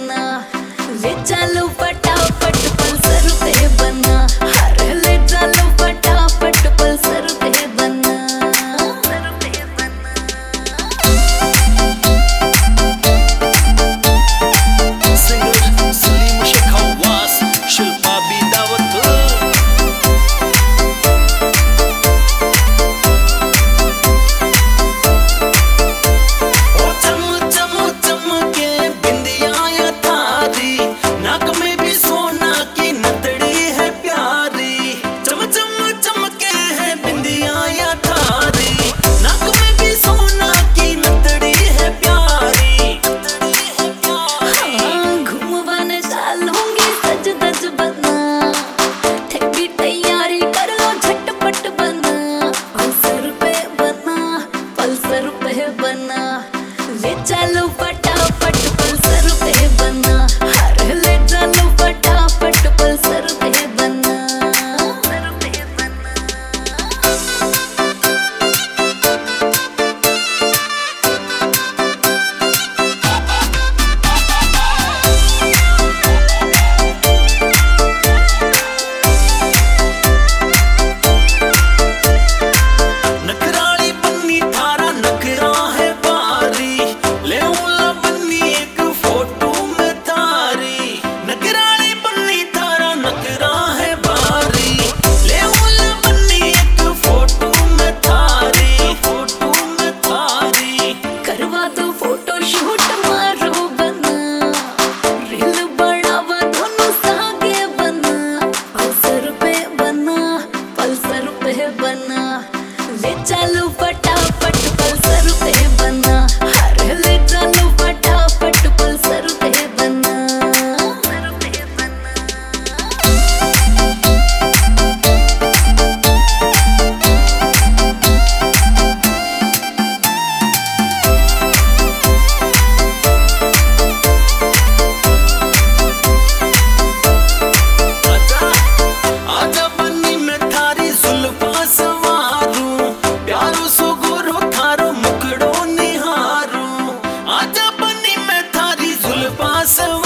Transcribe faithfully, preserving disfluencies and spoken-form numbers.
बना, ले चलो फटाफट पल्सर पे बना, अरे ले चलो फटाफट पल्सर पे बना। सिंगर सलीम शेख हवास, शिल्पा भी दावत। ओ चम चम चमके बिंदिया या थारी, नाक में भी सोना की नथड़ी है प्यारी। चम चम चमके है बिंदिया या थारी, नाक में भी सोना की नथड़ी है प्यारी। हाँ, घूमवाने चलूंगी सज धज बना, ठेकी तैयारी कर लो झटपट बना, पल्सर पे बना, पल्सर पे बना, ले चलो फटाफट पल्सर पे बना, अरे ले चलो फटाफट पल्सर पे बना। नखराली बन्नी थारा नखरा है भारी, ले उला बन्नी एक फोटो में थारी। नखराली बन्नी थारा नखरा है भारी, ले उला बन्नी एक फोटो में थारी, फोटो में थारी। करवा दो फोटो शूट मारो बना, रील बनावा दोनों सागे बना, पल्सर पे बना, पल्सर पे बना, ले चलो फटाफट पल्सर पे बना, अरे ले चलो फटाफट पल्सर पे बना। आजा आजा बन्नी में थारी जुल्फा सवारूं, प्यारो सो गोरो थारो मुखड़ो निहारूं। आजा बन्नी में थारी जुल्फा सवारूं।